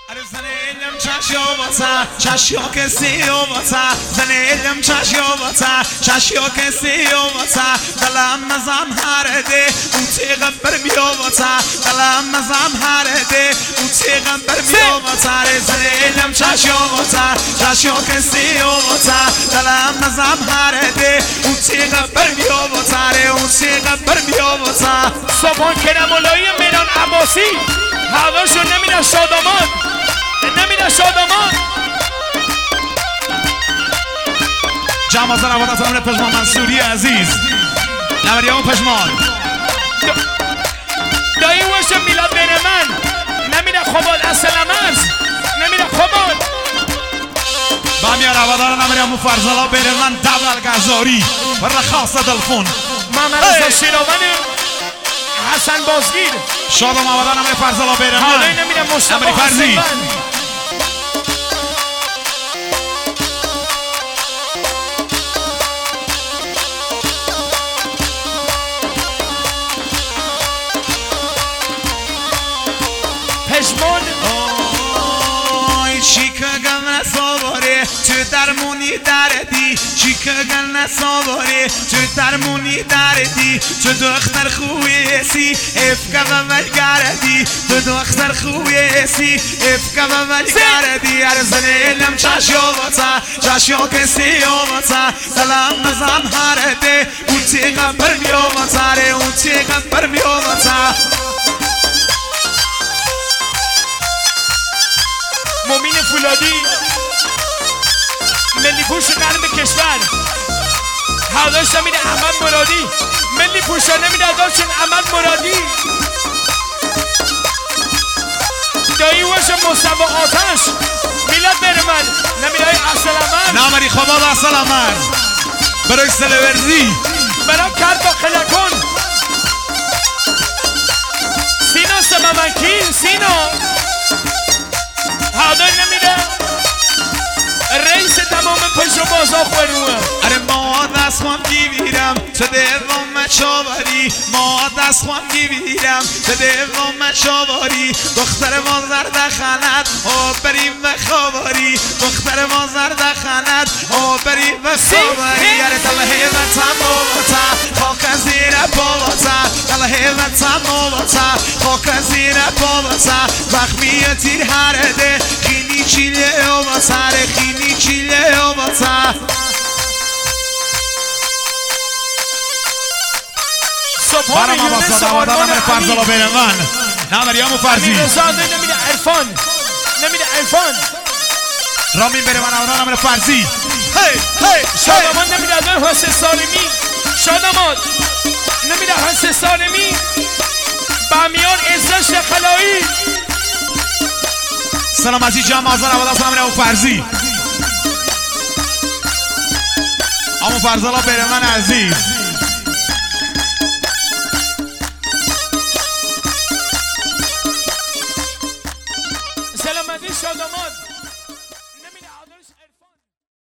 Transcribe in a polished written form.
زنیلم چشیا کسی اومتا زنیلم چشیا کسی اومتا دلم مزم هرده اون تیغم برمی اومتا دلم مزم هرده اون تیغم برمی اومتا زنیلم چشیا کسی اومتا دلم مزم هرده اون تیغم برمی اومتا اون تیغم برمی اومتا صبحان کرمالایی میران عباسی هواشو نمیره شادمان نمیره شادمان جمع از روادت امر پشمان منصوری عزیز نوریان پشمان دایی وش میلاد بین من نمیره خوباد اصلا مرز نمیره خوباد با میا روادار نوریان مفرزالا بین من دبل گزاری و رخاص دلفون محمد شیراوانی حسن بازگیر شاد و موادان نمیر فرزالا بین من حالی نمیره مصطفی فرزی پشمان چیکه گم نساباره تو درمونی دردی چیکه گم نساباره تو درمونی دردی تو دختر خویسی افکا و ملگردی تو دختر خویسی افکا و ملگردی ارزنیلم چشیا کسی اومتا دلم مزم هرده اون تیغم برمی اومتا اون تیغم برمی اومتا مومین فولادی ملی پوش قلب کشور هرداش نمیده احمد مرادی ملی پوشا نمیده داشتن احمد مرادی دایی وش مصطفی آتش میلاد بره من نمیده های اصل امر نامری خوباد اصل امر برای سلورزی برای کرد با خلکن سینا سممنکین سینا هادای نمیده رئیس تمام پشت و بازا خونوه اره ما دست خوام گیویرم تو دوام چاواری ما دست خوام گیویرم تو دوام چاواری دختر ما زرد خند او بریم و خواباری دختر ما زرد خند او بریم و خواباری اره دله وطن موتا خاک زیر پاوتا دله وطن موتا خاک زیر پاوتا زخمی تیر هرده خیلی چیله اومتا خیلی چیله اومتا برام عباس آوادان نمیر فرزالا بین من نمریام فرزی نمیده عرفان نمیده عرفان رامین بره من آوادان نمیر فرزی شادمان نمیده ادوار حسین سالمی شادمان نمیده حسین سالمی بامیان عزت شخلایی سلام عزیز جمع آزان آوادان نمیر فرزی امو فرزالا بره من عزیز